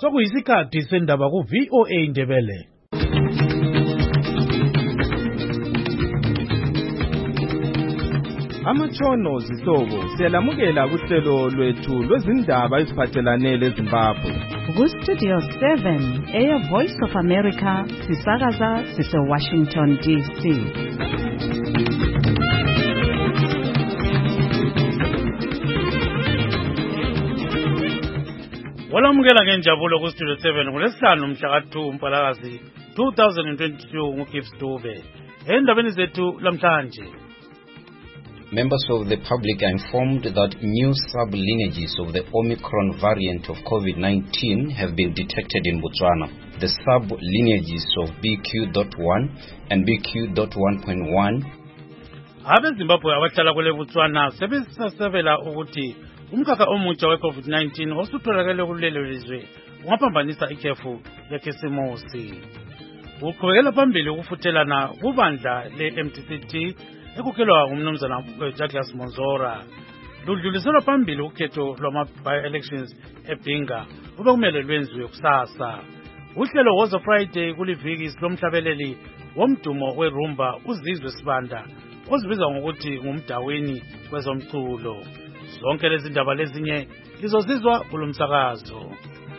Sokuyisikhathi sendaba ku VOA Indebele. Amatshono zihlobo siyalamukela kuhlelo lwethu lwezindaba eziphathelane leZimbabwe. Ku Studio 7 Air Voice of America sisakaza sise Washington DC. Walamukela ngenjabulo ku Studio 7 ngolesihlanu mhla ka-2 Mpalakazi 2022 nguGibbs Dube. Endabeni zethu lamhlanje. Members of the public are informed that new sub-lineages of the Omicron variant of COVID-19 have been detected in Botswana. The sub-lineages of BQ.1 and BQ.1.1 Abezimbabwe abahlala kule Botswana sebesasebela ukuthi umkhakha omutsha we-COVID-19 osutholakele kulelo lizwe ungaphambanisa ikhefu lekhisimusi. Uqhubekela phambili ukufuthelana kubandla le-MTCT ekukhelwa ngumnumzana Douglas Monzora. Ludluliselwa phambili ukhetho lwama-by-elections eBhinga kube kumele lwenziwe kusasa. Uhlelo Woza Friday kuliviki lomhlabeleli womdumo werumba uZizwe Sibanda ozibizwa ngokuthi ngumdawini kwezomculo. Zonke lezi ndaba lezinye lizozizwa kulomsakazo.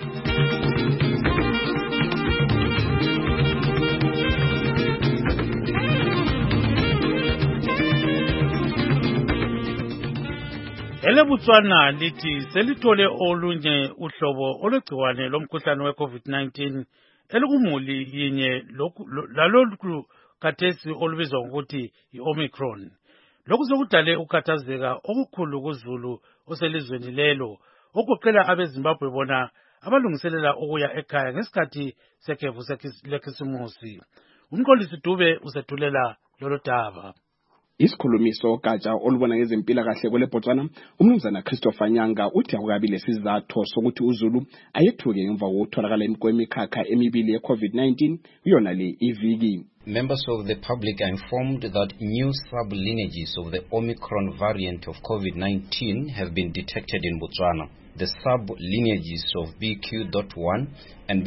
Ele Botswana lithi selithole olunye uhlobo olwegciwane lomkhuhlane we-COVID-19 elikumuli yinye lalolu khathesi olubizwa ngokuthi i-Omicron. Lokhu sokudale ukukhathazeka okukhulu kuZulu oselizweni lelo okuqela abeZimbabwe bona abalungiselela ukuya ekhaya ngesikhathi sekhefu lekhisimusi. Umqondisi Dube usethulela lolo daba. Isikhulumiso gatsha olubona ngezempilakahle kwele Botswana umnumzana Christopher Nyanga uthi akukabile sizathu sokuthi uZulu ayethuke ngemva kokutholakala kwemikhakha emibili ye-COVID-19 yona le iviki. Members of the public are informed that new sub-lineages of the Omicron variant of COVID-19 have been detected in Botswana. The sub-lineages of BQ.1 and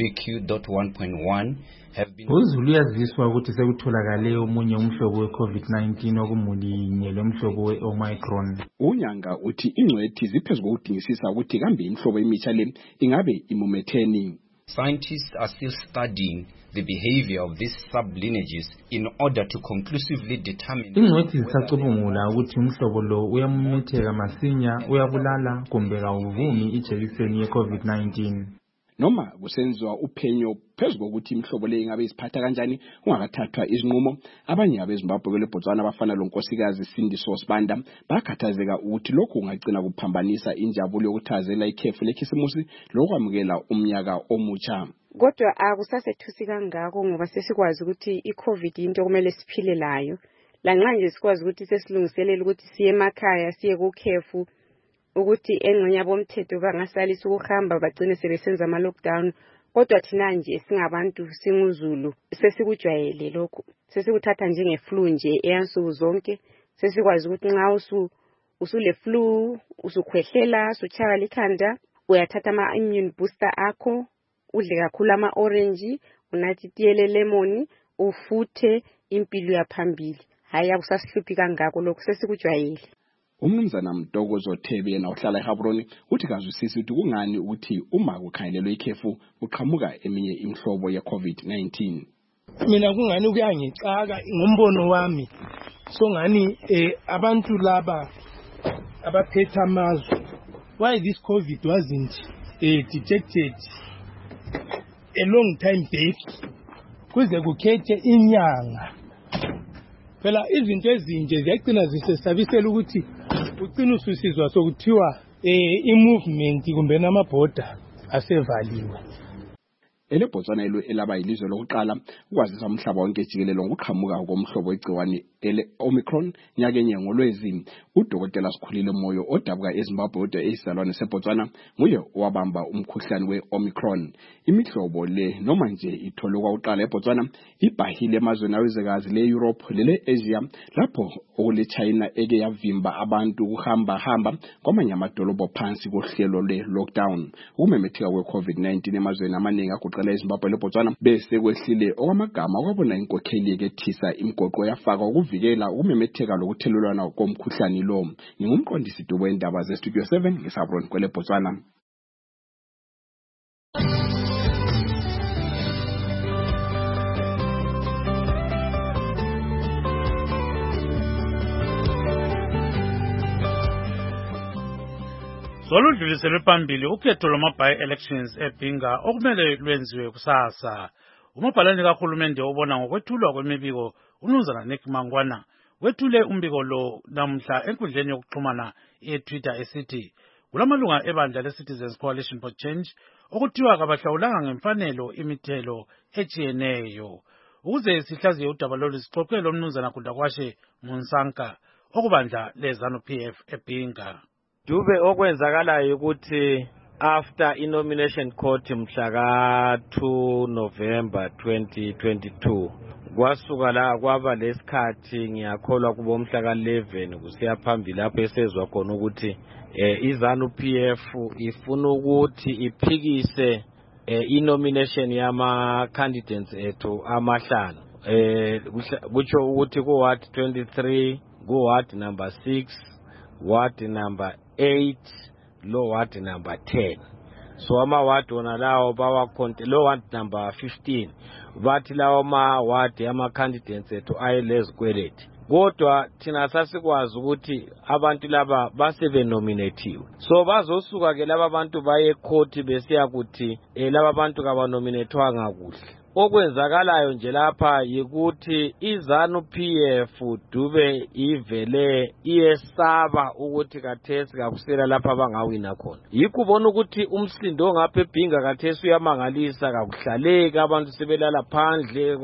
BQ.1.1 have been... uZulu yaziswa ukuthi sekutholakale omunye umhlobo we-COVID-19 okumulinye lomhlobo we-Omicron. Unyanga uthi ingcwethi ziphezulu kokudingisisa ukuthi kambe imhlobo emitsha le ingabe imumetheni. Scientists are still studying the behavior of these sub-lineages in order to conclusively determine... ingcwethi zisacubungula ukuthi umhlobo lo uyamumetheka masinya, uyabulala kumbe kawuvumi ijekiseni ye-COVID-19. Noma kusenziwa uphenyo phezulu kokuthi imhlobo le ingabe isiphatha kanjani ungakathathwa izinqumo, abanye abeZimbabwe kwele Botswana abafana lonkosikazi Sindiso Sibanda bakhathazeka ukuthi lokhu kungagcina kuphambanisa injabulo yokuthazela ikhefu lekhisimusi lokwamukela umnyaka omutsha. Kodwa akusasethusi kangako ngoba sesikwazi ukuthi iCovid into kumele siphile layo. Lanxa nje sikwazi ukuthi sesilungiselela ukuthi siye emakhaya siye kukhefu ukuthi engxenye bomthetho bangasalisa ukuhamba bagcine sebesenza ama lockdown, kodwa thina nje singabantu singuZulu sesikujwayele lokho, sesikuthatha njengeflu nje eyansuku zonke. Sesikwazi ukuthi nxa usule flu usukhwehlela usuchaya likhanda uyathatha ama immune booster akho, udle kakhulu ama orange, unathi tiyele lemon, ufuthe, impilo yaphambili. Hayi akusasihluphi kangako lokho sesikujwayele. Umnumzana Mdokozo Thebe yena uhlala eHabroni uthi kazwisisi ukuthi kungani ukuthi uma kukhangelelwe ikhefu uqhamuka eminye imhlobo ye-COVID-19. Mina kungani kuyangicaka ngombono wami so ngani abantu laba abaphethe amazwe, why this COVID wasn't detected a long time back kuze kukhethe inyanga. Phela izinto ezinje ziyagcina zisesabisela ukuthi ugcina ususizwa sokuthiwa i-movement kumbe namabhoda asevaliwe. eleBotswana elaba yilizwe lokuqala ukwazisa umhlaba wonke jikelele ngokuqhamuka komhlobo wegciwane ele-Omicron nyakenye ngolwezi. Udokotela Sikhulile Moyo odabuka eZimbabwe kodwa eyisalwane seBotswana nguye owabamba umkhuhlane we-Omicron. Imihlobo le noma nje itholwe kwakuqala eBotswana ibhahile emazweni awezwekazi le-Europe lele-Asia lapho okule-China eke yavimba abantu ukuhamba kwamanye amadolobho phansi kohlelo le-lockdown. Ukumemetheka kwe-COVID-19 emazweni amaningi agoqela eZimbabwe leBotswana bese kwehlile okwamagama kwabona inkokheli ekethisa imigoqo yafakwa ukuvikela ukumemetheka lokuthelelwana komkhuhlane lo. Ngingumqondisi Dubo wendaba ze-Studio 7 ngeSabron kweleBotswana. Soludluliselwe phambili ukhetho lwama-by-elections eBhinga okumele lwenziwe kusasa. Umabhalane kahulumende obona ngokwethulwa kwemibiko uMnumzana Nick Mangwana wethule umbiko lo namhla enkundleni yokuxhumana ye-Twitter esithi kulamalunga ebandla le-Citizens Coalition for Change okuthiwa kabahlawulanga ngemfanelo imithelo etshiyeneyo. Ukuze sihlaziye udaba lolu sixoxele uMnumzana Kudakwashe Munsanka okubandla le-ZANU-PF eBhinga. Dube okwenzakalayo ukuthi after i-nomination court mhla ka-2 November 2022 kwasuka la kwaba lesikhathi ngiyakholwa kubo mhla ka-11 kusiya phambili lapho esezwa khona ukuthi iZANU-PF ifuna ukuthi iphikise i-nomination yama-candidates ethu amahlanu kutsho ukuthi ku-ward 23 ku-ward number 6 ward number 8 lo ward number 10. So ama-ward wona lawo lo ward number 15 bathi lawo ma-ward ama-candidates ethu ayelezikweleti. Kodwa thina sasikwazi ukuthi abantu laba basebenominathiwe. So bazosuka ke laba bantu baye ecourt besiya kuthi laba bantu kabanominethwanga kuhle. Okwenzakalayo nje lapha yikuthi iZANU-PF Dube ivele iyesaba ukuthi kathesi kakusela lapha abangawina khona. Yikubona ukuthi umsindo ngapha eBhinga kathesi uyamangalisa kakuhlaleki abantu sebelala phandle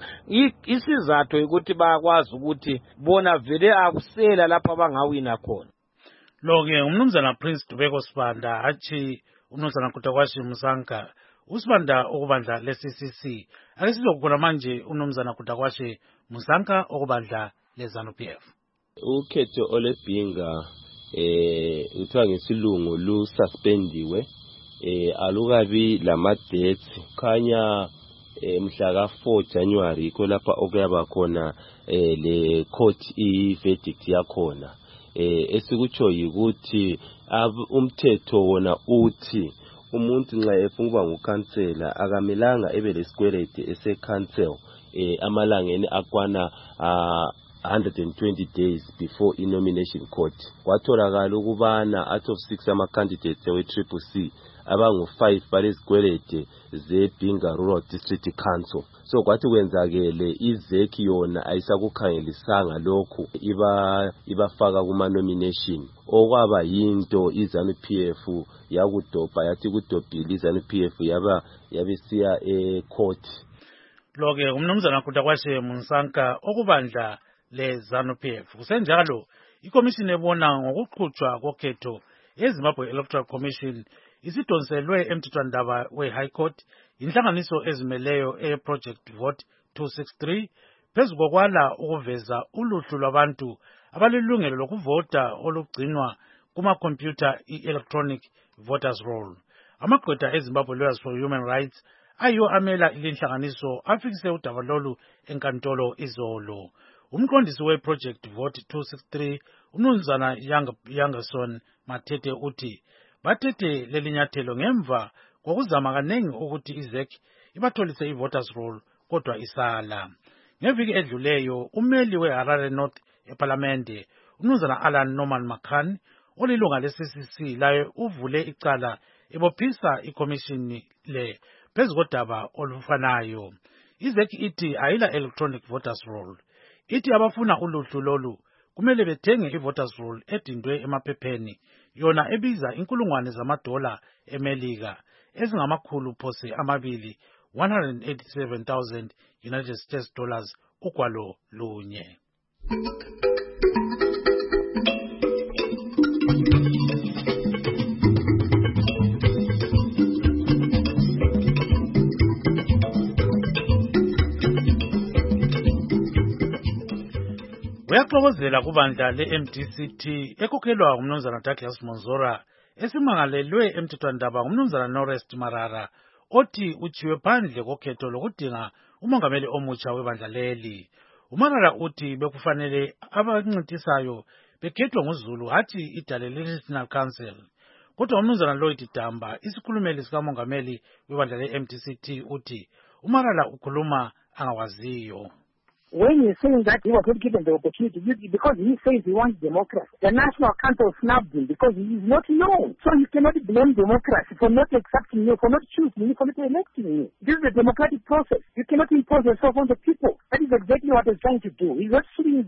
isizathu ukuthi bayakwazi ukuthi bona vele akusela lapha abangawina khona. Lo-ke uMnumzana Prince Dubeko Sibanda athi uMnumzana Kudakwashe Munsanka usibanda okubandla le-CCC. Ake sizokubona manje uMnumzana Kudakwashe Munsanka okubandla le-ZANU-PF. Ukhetho oleBhinga uthiwa ngesilungu lususpendiwe alukabi lama-dates khanya mhla ka-4 January yikho lapha okuyaba khona le court i-verdict yakhona. Esikutsho yikuthi umthetho wona uthi umuntu nxa efuna ukuba ngukhansela akamelanga ebe lesikweleti ese-council amalangeni akwana 120 days before i-nomination court. Kwatholakala ukubana out of 6 ama-candidates we-CCC abangu-5 balezikweleti zeBhinga Rural District Council. So kwathi kwenzakele iZEC yona ayisakukhangelisanga lokhu ibafaka kuma-nomination. Okwaba yinto iZANU-PF yakudobha yathi kudobhile iZANU-PF yabesiya e-court. Lo-ke uMnumzana Kudakwashe Munsanka okubandla le-ZANU-PF. Kusenjalo ikomishini ebona ngokuqhutshwa kokhetho eZimbabwe Electoral Commission isidonselwe emthethwandaba we-High Court inhlanganiso ezimeleyo e-Project Vote 263 phezu kokwala ukuveza uluhlu lwabantu abalilungelo lokuvota olugcinwa kuma-computer i-electronic voters roll. Amagqwetha eZimbabwe Lawyers for Human Rights ayiwo amela ilinhlanganiso afikise udaba lolu enkantolo izolo. Umqondisi we-Project Vote 263 uMnumzana Yangerson Matete uthi bathethe lelinyathelo ngemva kokuzama kanengi ukuthi iZEC ibatholise i-voters roll kodwa isala. Ngeviki edluleyo umeli we-Harare North eParlamente uMnumzana Alan Norman Macan olilunga le-CCC laye uvule icala ebophisa ikomishini le phezu kodaba olufanayo. iZEC ithi ayila electronic voters roll. Ithi abafuna uluhlu lolu kumele bethenge i-voters roll edindwe emaphepheni yona ebiza $1,000 eMelika ezingamakhulu phose amabili 187,000 United States dollars ugwalo lunye. Uyaxokozela kubandla le-MDCT ekhokhelwa ngumnumzana Douglas Monzora esimangalelwe emthethwandaba ngumnumzana Norest Marara othi uchiwe phandle kokhetho lokudinga umongameli omutsha webandla leli. uMarara uthi bekufanele abancintisayo bekhethwa nguZulu hathi idale le-National Council. Kodwa umnumzana Lloyd Damba isikhulumeli sikamongameli webandla le-MDCT uthi uMarara ukhuluma angawaziyo. When he's saying that he was not given the opportunity, because he says he wants democracy. The National Council snubbed him because he is not known. So you cannot blame democracy for not accepting you, for not choosing you, for not electing you. This is a democratic process. You cannot impose yourself on the people. That is exactly what he's trying to do. He's not suing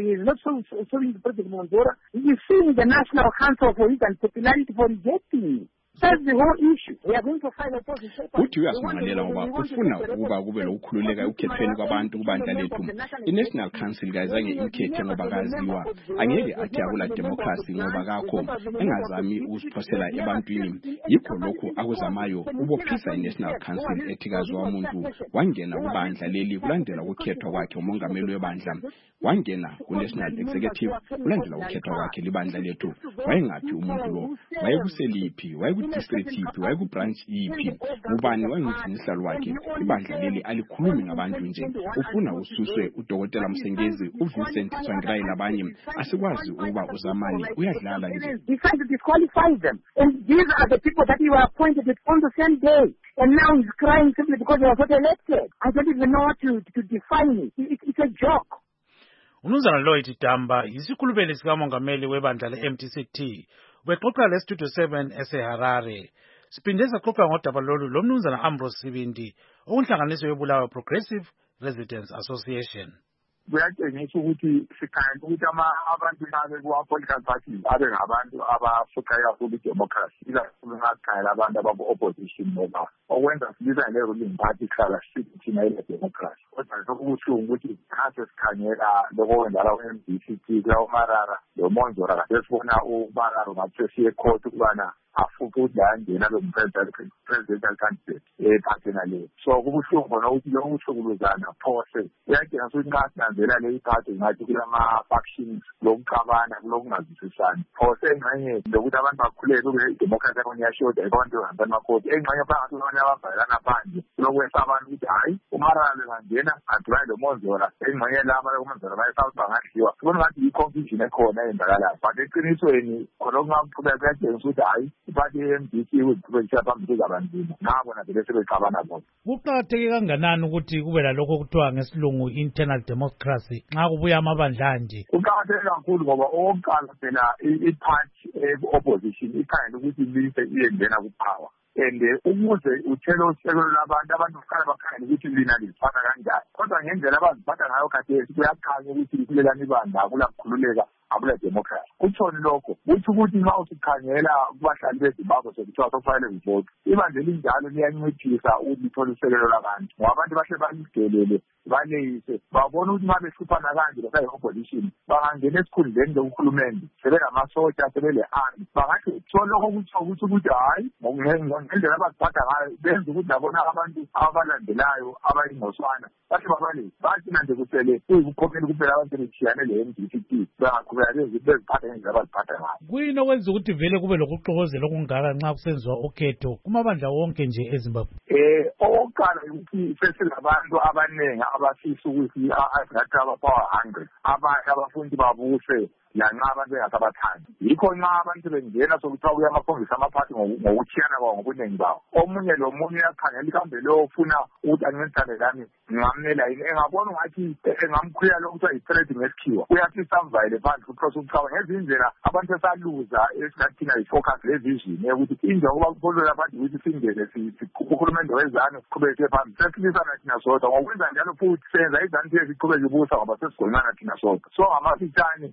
the President Monzora. He is suing the National Council for his unpopularity for rejecting him. That's the whole issue. We are going to find a position. Uthi uyasingalela ngoba ufuna ukuba kube lokukhululeka ukukhethweni kwabantu kubandla lethu. I-National Council kayizange imkhethe ngoba kaziwa. Angeke athi akula democracy ngoba kakho engazami ukusiphosela ebantwini. Yikho lokhu akuzamayo ubophisa i-National Council ethi kaziwa umuntu wangena kubandla leli kulandela ukukhethwa kwakhe umongameli webandla. Wangena ku-National Executive kulandela ukukhethwa kwakhe libandla lethu. Wayengaphi umuntu lo? Wayekuseliphi? District yiphi wayekubranch yiphi ubani wangithinisa lwakhe ibandla leli alikhulumi ngabantu nje ufuna ususwe udokotela Msengezi uVincent Tsvangirai labanye asikwazi ukuba uzamani uyadlala nje. He tried to disqualify them and these are the people that he was appointed on the same day and now he's crying simply because he was not elected. I don't even know what to define it. It's a joke. Umnumzana Lloyd Damba isikhulumeli sikamongameli webandla le-MDCT bexoxa le-Studio 7 eseHarare. Siphinde saxoxa ngodaba lolu lomnumzana Ambrose Sibindi okunhlanganiso yobulawa Progressive Residents Association. Kuyatshengisa ukuthi sikhanya ukuthi abantu babe kuwa-political parties abe ngabantu abafuqa kakhulu idemocracy ikakhulu ngakhaya abantu abaku-opposition ngoba okwenza sibiza le-ruling party kuhlala sithi thina ile-democracy. Kodwa sokubuhlungu ukuthi kase sikhangela lokho kwenzala ku-MDCT kulawo Marara lo Monzora kade sibona uMarara ngathi siye court ukubana afuthi ukuthi angena lo presidential candidate ephathelane. So kubuhlungu khona ukuthi lo ukuhlukuluzana phose uyadinga ukuthi nxa sinanzela le iphathi ngathi kulama-factions lokuxabana kulokungazwisisani phose engxenye lokuthi abantu bakhuleke kube idemocracy yakho iyashoda abantu behambani makhoti engxenye phakathi abanye ababhalelana phandle kulokwesa abantu ukuthi hhayi uMarara bengangena adibane lo Monzora engxenye laba uMonzora bayesawuthi bangadliwa kubona ngathi i-confusion ekhona eyenzakalayo but eqinisweni khona okungaqhubeka kuyatshengisa ukuthi hhayi iphathi ye-MDC ukuqhubekisa phambili zabanzima ngabona vele sebexabana bona. Kuqakatheke kanganani ukuthi kube lalokho kuthiwa ngesilungu internal democracy nxa kubuya amabandla nje? Kuqakatheke kakhulu ngoba okokuqala phela iphathi opposition ikhangela ukuthi ilise iyengena kupower and ukuze uthele usekelo labantu abantu kuqala bakhangela ukuthi lina liziphatha kanjani kodwa ngendlela abaziphatha ngayo khathesi kuyakhanya ukuthi kulelani ibandla akulakukhululeka akula democracy. Kutshoni lokho kuthi ukuthi nxa usikhangela kubahlali beZimbabwe sekuthiwa sokufanele uvote ibandla elinjalo liyanciphisa ukuthi lithole usekelo labantu ngoba abantu bahle balidelele baleyise babona ukuthi nxa behluphana kanje basa-opposition bangangena esikhundleni lokuhulumende sebengamasotsha sebele-army bangathi so lokho kutsho ukuthi hhayi ngendlela abaziphatha ngayo benza ukuthi nabona abantu abalandelayo abayingoswana bahle babalise bathina nje kusele kuyikukhokhela kuphela abantu sebetshiyane le-MDCT bengaqhubeka beziphatha ngendlela abaziphatha ngayo. Kuyini okwenza ukuthi vele kube lokuxokozela okungaka nxa kusenziwa ukhetho kumabandla wonke nje eZimbabwe? Okokuqala ukuthi sesilabantu abaningi abafisa ukuthi asingathi abapower 100 abanye abafundi babuse lanxa abantu bengasabathandi. Yikho nxa abantu bengena sokuthiwa kuya amaphoyisa amaphathi ngokuthiyana kwawo ngobuningi bawo. Omunye lomunye uyakhangela ikambe leyo ufuna ukuthi ancedisane lami ngingamela yini engabona ungathi engamkhulula lo kuthiwa yi-threat ngesikhiwa uyafisa amvayele phansi kuprose ukuchawa ngezinye indlela abantu esaluza esingathi thina yi-focus le-vision yokuthi injengoba kukhululela abantu ukuthi singene uhulumende wezanu siqhubeke siye phambili sesilisana thina sodwa ngokwenza njalo futhi senza izanu thiye siqhubeke ibusa ngoba sesigonqana thina sodwa so ngamafitshane abantu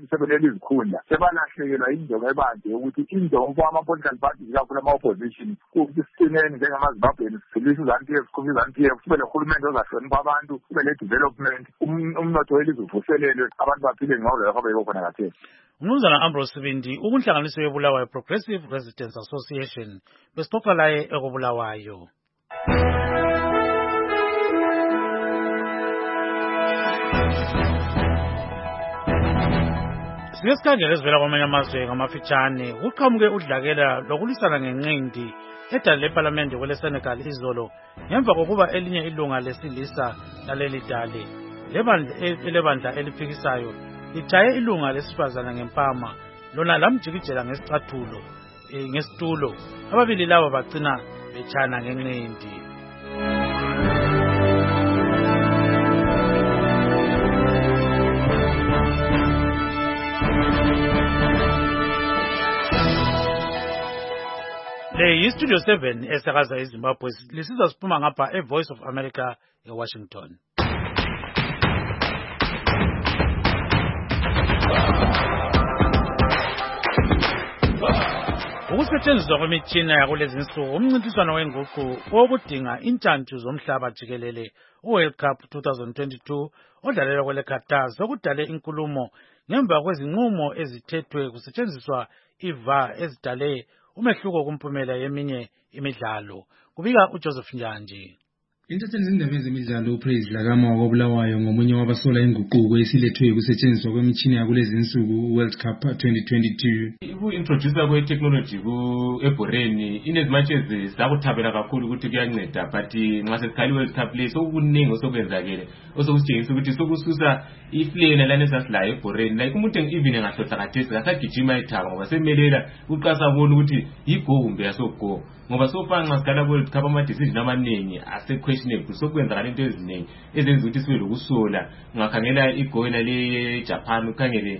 abantu sebelele izikhundla sebalahlekelwa injongo ebanje ukuthi injongo kwama-political parties kakhulu ama-opposition ukuthi sisineni njengamazimbabweni sidlulise iZANU-PF sikhuphe iZANU-PF kube lehulumende ozahlonipha abantu kube le-development umnotho welizwe uvuselelwe abantu baphile ngcono yakho beyiko khona kathesi. Umnumzana Ambrose Sibindi ukunhlanganiso yeBulawayo Progressive Residents Association besixoxa laye ekubulawayo. Sike sikhangele ezivela kwamanye amazwe ngamafitshane kuqhamuke udlakela lokulisana ngenqindi edale leParliament kweleSenegal izolo ngemva kokuba elinye ilunga lesilisa laleli dale lebandla eliphikisayo litshaye ilunga lesifazana ngempama lona lamjikijela ngesitulo ababili labo bagcina betshana ngenqindi. Le Studio 7 esakaza eZimbabwe lisiza siphuma ngapha eVoice of America eWashington. Ukusetshenziswa kwemitshina yakulezi insuku umncintiswano wenguqu wokudinga intshantshu zomhlaba jikelele uWorld Cup 2022 odlalelwa kweleQatar sokudale inkulumo ngemva kwezinqumo ezithethwe kusetshenziswa iVAR ezidale umehluko kumphumela yeminye imidlalo. Kubika uJoseph Njanji. Intatheli zindaba zemidlalo uPraise Dlakama wakobulawayo ngomunye wabasola inguquko esilethwe kusetshenziswa kwemitshini yakulezi insuku World Cup 2022. Uku-introduce kwe-technology ebhoreni inezimatches sakuthabela kakhulu ukuthi kuyanceda but nxa sesikhali World Cup le sokuningi osokwenzakele osokusitshengisa ukuthi sokususa iflame lana esasilayo ebhoreni like umuntu even engahlotha kathesi akagijima ithaba ngoba semelela uqasa bona ukuthi yigo kumbe yasogo ngoba sofa nxa sikhala World Cup ama-decision amaningi ase-questionable sokwenzakala into eziningi ezenza ukuthi sibe lokusola. Ngakhangela igoyela le-Japan ukhangele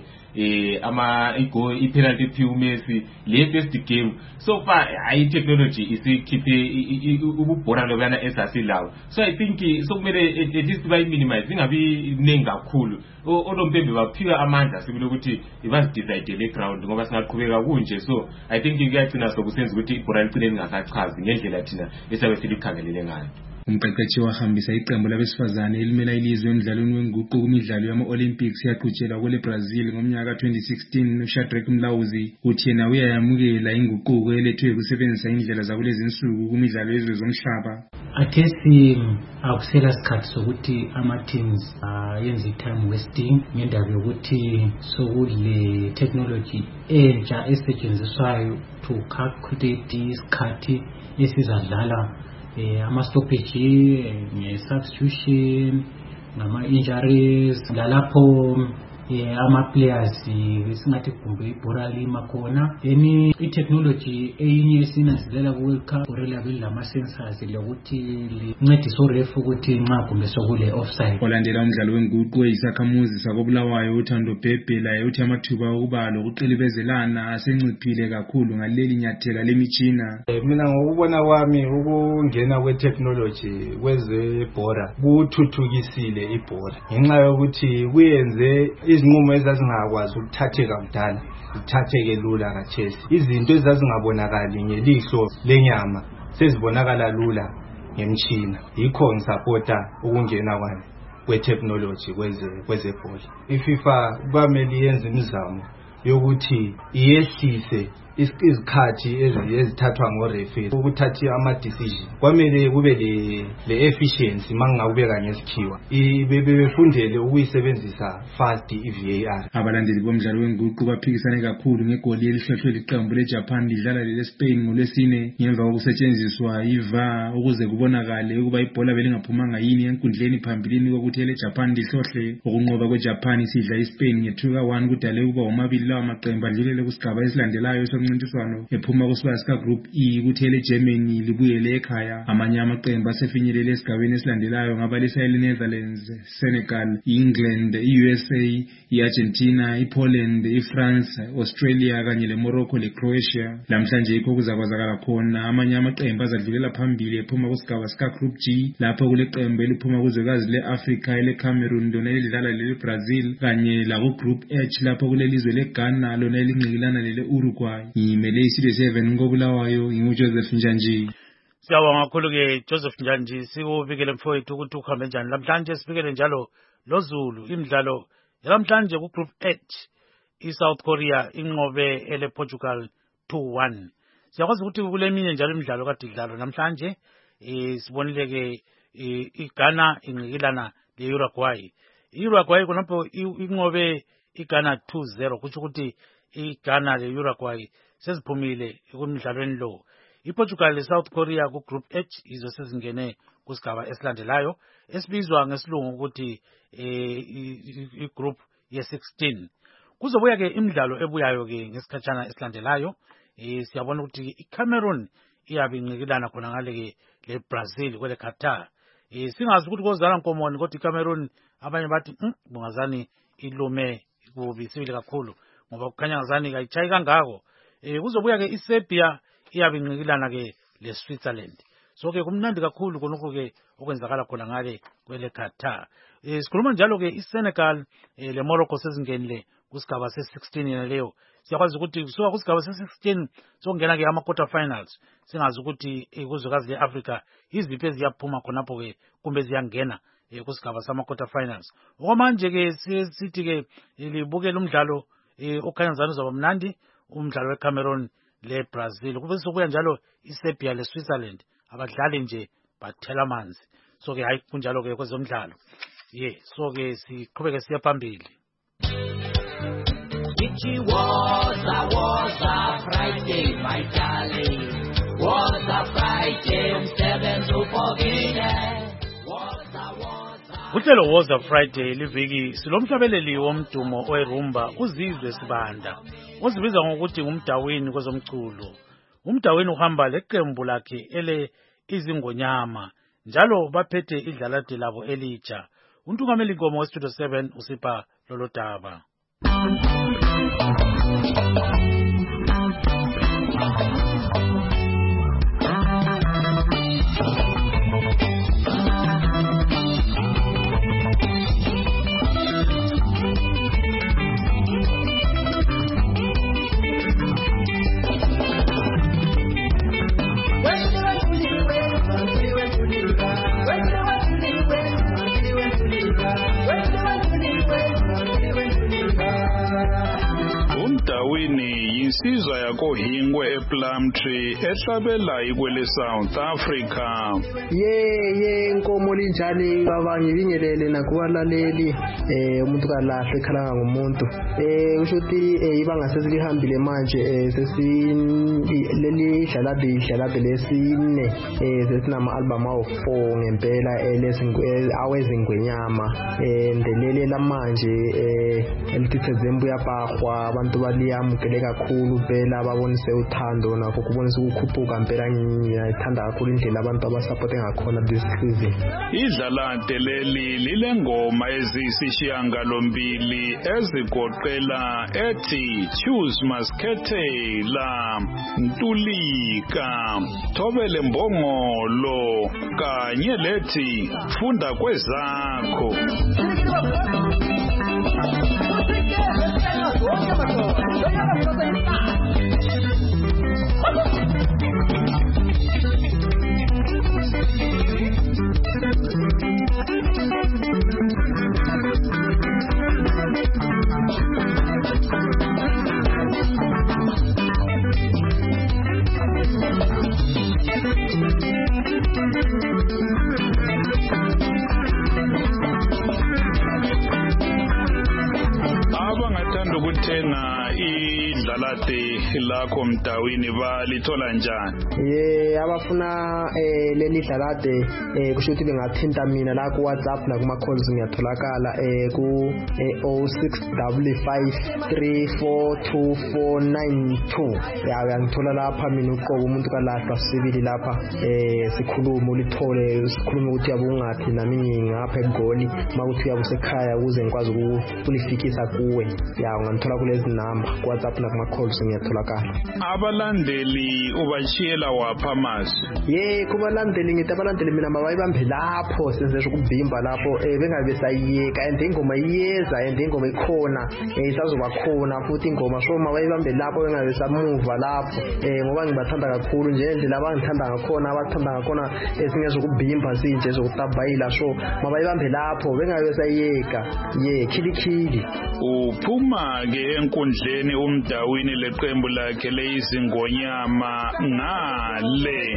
i-penalty aphiwe uMessi le first game so far technology isikhiphe ububhora lobana esasilawo. So I think sokumele at least bayi-minimize ingabi ningi kakhulu onompembe baphiwa amandla sibile ukuthi bazidecide le ground ngoba singaqhubeka kunje. So I think kuyagcina sokusenza ukuthi ibhora licine lingasachazi ngendlela thina esabe silikhangelele ngayo. Umqeqeshi wahambisa iqembu labesifazane elimela ilizwe emidlalweni wenguqu kumidlalo yama-Olympics yaqhutshelwa kwele Brazil ngomnyaka 2016 uShadrack Mlauzi uthi yena uyayamukela inguquko elethwe ukusebenzisa indlela zakulezi insuku kumidlalo yezwe zomhlaba. Athesi akusela isikhathi sokuthi ama-teams yenze i-time wasting ngendaba yokuthi sokule technology entsha esetshenziswayo to calculate isikhathi esizadlala ama-stoppage nge-substitution ngama-injuries lalapho ama-players singathi kumbe ibhora lima khona. I-technology eyinye esinanzelela ku-World Cup borela lama-sensors lokuthi lincedisa urefu ukuthi nxa kumbe sokule offside. Olandela umdlalo wenguqu eyisakhamuzi sakobulawayo uThando Bhebhe laye uthi amathuba okuba lokuqilibezelana asenciphile kakhulu ngaleli nyathela lemitshina. Mina ngokubona kwami ukungena kwe-technology kwezebhora kuthuthukisile ibhora ngenxa yokuthi kuyenze izinqumo ezazingakwazi ukuthatheka kudala zithatheke lula kathesi. Izinto ezazingabonakali ngelihlo lenyama sezibonakala lula ngemtshina. Yikho ngisapota ukungena kwami kwe-technology kwezebhola. iFIFA kwamele yenze imizamo yokuthi iyehlise izikhathi ezithathwa ngoreferee ukuthatha ama-decision. Kwamele kube le-efficiency mangakubeka ngesikhiwa befundele ukuyisebenzisa fast i-VAR. Abalandeli bomdlalo wenguqu baphikisane kakhulu ngegoli elihlotshwe liqembu leJapan lidlala leleSpain ngolwesine ngemva kokusetshenziswa iVAR ukuze kubonakale ukuba ibhola belingaphumanga yini enkundleni phambilini kokuthi eleJapan lihlohle. Ukunqoba kweJapan isidla iSpain nge-2-1 kudale ukuba womabili lawa maqembu adlulele kusigaba esilandelayo umncintiswano ephuma kusibaya sika Group E ukuthi ele Germany libuyele ekhaya. Amanye amaqembu asefinyelele esigabeni esilandelayo ngabalisa eNetherlands, Senegal, England, USA, iArgentina, iPoland, iFrance, Australia kanye leMorocco leCroatia. Lamhlanje yikho kuzakwazakala khona amanye amaqembu azadlulela phambili ephuma kusigaba sika Group G lapho kule qembu eliphuma kuzwekazi leAfrica eleCameroon lona elidlala leBrazil kanye laku Group H lapho kulelizwe leGhana lona elingqikilana leleUruguay. Ngimele isizwe 7 ngobulawayo nginguJoseph Njanji. Siyabonga kakhulu ke Joseph Njanji, sikubikele mfowethu ukuthi ukhambe njani namhlanje. Sibikele njalo loZulu imidlalo namhlanje ku Group H iSouth Korea inqobe ele Portugal 2-1. Siyakwazi ukuthi kule minye njalo imidlalo kade idlalwa namhlanje sibonile ke iGhana ingqikilana leUruguay. iUruguay khonapho inqobe iGhana 2-0 kusho ukuthi iGhana leUruguay seziphumile kumidlalweni lo. iPortugal leSouth Korea ku Group H izo sezingene kusigaba esilandelayo esibizwa ngesilungu ukuthi igroup ye-16. Kuzobuya ke imidlalo ebuyayo ke ngesikhatshana esilandelayo. Siyabona ukuthi iCameroon iyabe ingqikilana khona ngale ke leBrazil kwele Qatar. Singazi ukuthi kozala nkomoni kodwa iCameroon abanye bathi bungazani ilume kubisile kakhulu ngoba kukhanya ngazani kayichayi kangako. Kuzobuya ke iSerbia iyabe ingqikilana ke leSwitzerland. So ke kumnandi kakhulu konke ke okwenzakala khona ngale kwele Qatar. Sikhuluma njalo ke iSenegal leMorocco sezingenile kusigaba se-16 yenaleyo. Siyakwazi ukuthi kusuka kusigaba se-16 sokungena ke ama-quarter finals. Singazi ukuthi kuzwekazi le-Africa iziphi eziyaphuma khonapho ke kumbe ziyangena kusigaba sama-quarter finals. Okwamanje ke sithi ke libukela umdlalo okhanya ngazani uzaba mnandi, umdlalo weCameroon leBrazil. Kube sokuya njalo iSerbia leSwitzerland abadlali nje bathela amanzi. So ke hayi kunjalo ke kwezomdlalo. So ke siqhubeke siya phambili. It was a Friday, my darling. Was a Friday, 7 to forget. Uhlelo was a Friday liviki silomhlabeleli womdumo owerumba uzizwe Sibanda. Ozibiza ngokuthi umdawini kwezomculo. Umdawini uhamba leqembu lakhe ele izingonyama. Njalo baphethe idlalade labo elitsha. Untungameli Nkomo weStudio 7 usipha lolo daba. Insizwa yako Hingwe ePlumtree ehlabela ikwele South Africa. Nkomo linjani baba ngibingelele nakubalaleli umuntu kalahle ekhala ngomuntu usho ukuthi ibanga sesihambile manje sesileli dlalabe lesine sesinama album awu4 ngempela awezingwenyama ndelele lamanje elithe zembu yapahwa abantu baliyamukele kakhulu phela babonise uthando nakho kubonisa ukukhuphuka phela ngiyithanda kakhulu indlela abantu abasupport ngakhona this season. Idlalade leli lilengoma ezisishiyangalombili ezigoqela ethi Choose Maskhethela, Ntulika, Thobele Mbongolo kanye lethi Funda Kwezakho. Abangathanda ukuthenga idlala ikhadi lakho Mdawini balithola njani? Abafuna leli dlalade kusho ukuthi bengathinta mina la ku WhatsApp na kuma calls ngiyatholakala ku 0655342492. Uyangithola lapha mina uqobo umuntu kalahlwa sibili lapha sikhuluma ulithole sikhuluma ukuthi yabungathi nami ngingapha eGoli makuthi uyabusekhaya ukuze ngikwazi ukulifikisa kuwe. Ungangithola kulezi number ku WhatsApp na kuma calls ngiyatholakala. Abalandeli ubashiyela wapha amazwi? Kubalandeli ngithi abalandeli mina mabayibambe lapho senze ukubhimba lapho bengabe sayiyeka and ingoma iyeza and ingoma ikhona isazoba khona futhi ingoma so mabayibambe lapho bengabe samuva lapho ngoba ngibathanda kakhulu nje indlela abangithanda ngakhona abathanda ngakhona esingeze ukubhimba sinje ezokutabayila so mabayibambe lapho bengabe sayiyeka khilikhili. Uphuma ke enkundleni uMdawini leqembu lakhe lezingonyama ngale.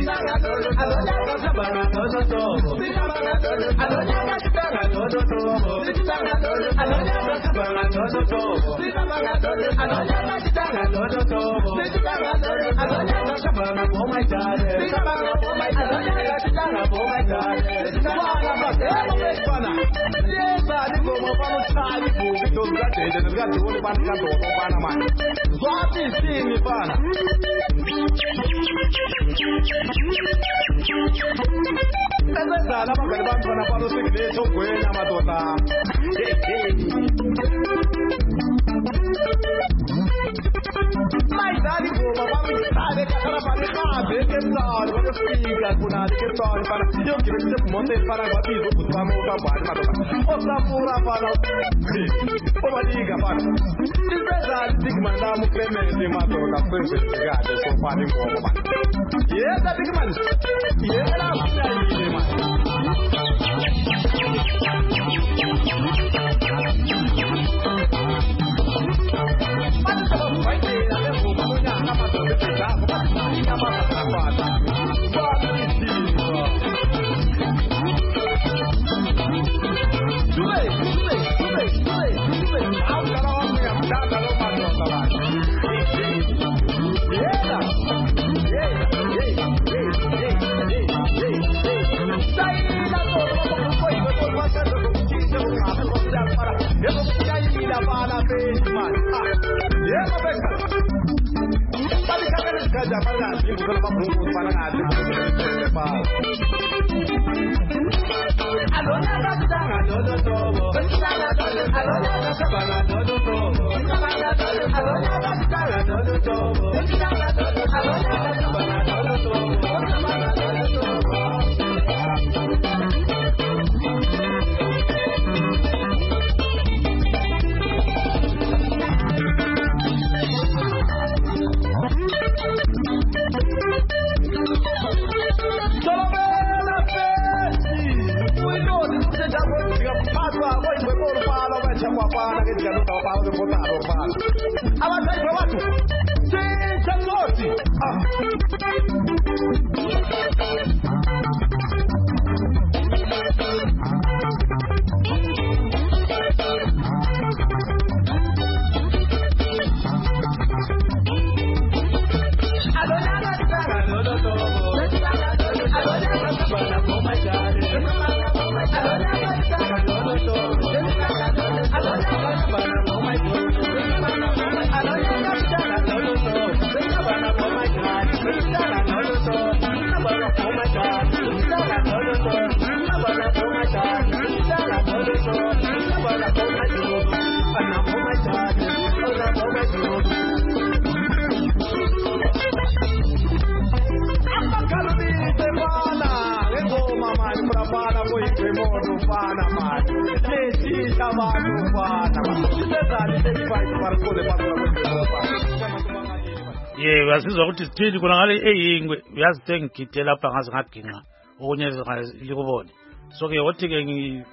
Asizwa ukuthi sithini khona ngale eyingwe uyazi sengigide lapha ngaze ngaginqa okunye likubone so ke wathi ke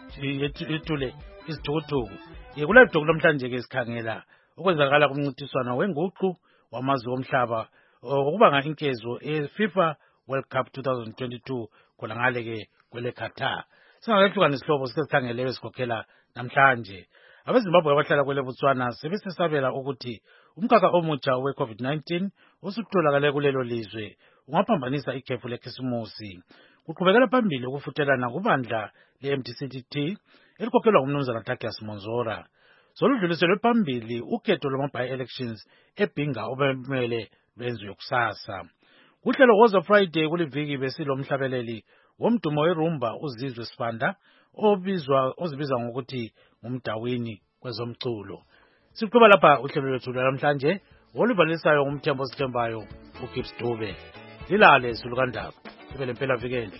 ngithule isithukuthuku kule dok namhlanje ke sikhangela okwenzakala kumncintiswano wenguqu wamazwe omhlaba okubanga inkezo eFIFA World Cup 2022 khona ngale ke kwele Qatar. Singakehluka nesihlobo sikhangele esikhokhela namhlanje abezimbabwe abahlala kwele Botswana sebesesabela ukuthi umkhakha omutsha we-COVID-19 usutholakale kulelo lizwe ungaphambanisa ikhefu lekhisimusi. Kuqhubekela phambili ukufuthelana kubandla le-MDC-TT elikhokhelwa ngumnumzana Douglas Monzora. Soludluliselwe phambili ukhetho lwama-by-elections eBhinga obemele lwenziwe kusasa. Kuhlelo Woza Friday kuliviki besilomhlabeleli womdumo werumba uZizwe Sibanda ozibiza ngokuthi ngumdawini kwezomculo. Siqhubeka lapha uhlelo lwethu namhlanje olubhalisayo ngumthembo sithembayo uGibbs Dube. Lilale Zulukandaba ibe lempela viki enhle.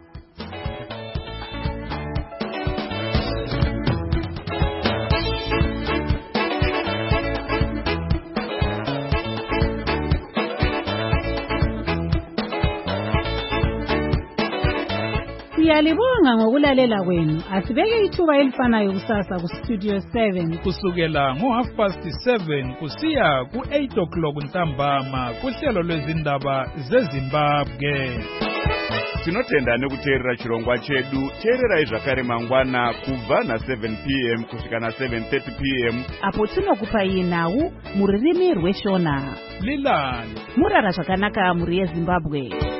Siyalibonga ngokulalela kwenu. Asibeke ithuba elifanayo kusasa ku Studio 7 kusukela ngo7:30 kusiya ku8 ntambama kuhlelo lwezindaba zeZimbabwe. Tinotenda nekuteerera chirongwa chedu. Teererai zvakare mangwana kubva na7 p.m. kusvika na7:30 p.m. apo tinokupai nhau muririmi rweshona. Lilale murara zvakanaka muri yeZimbabwe.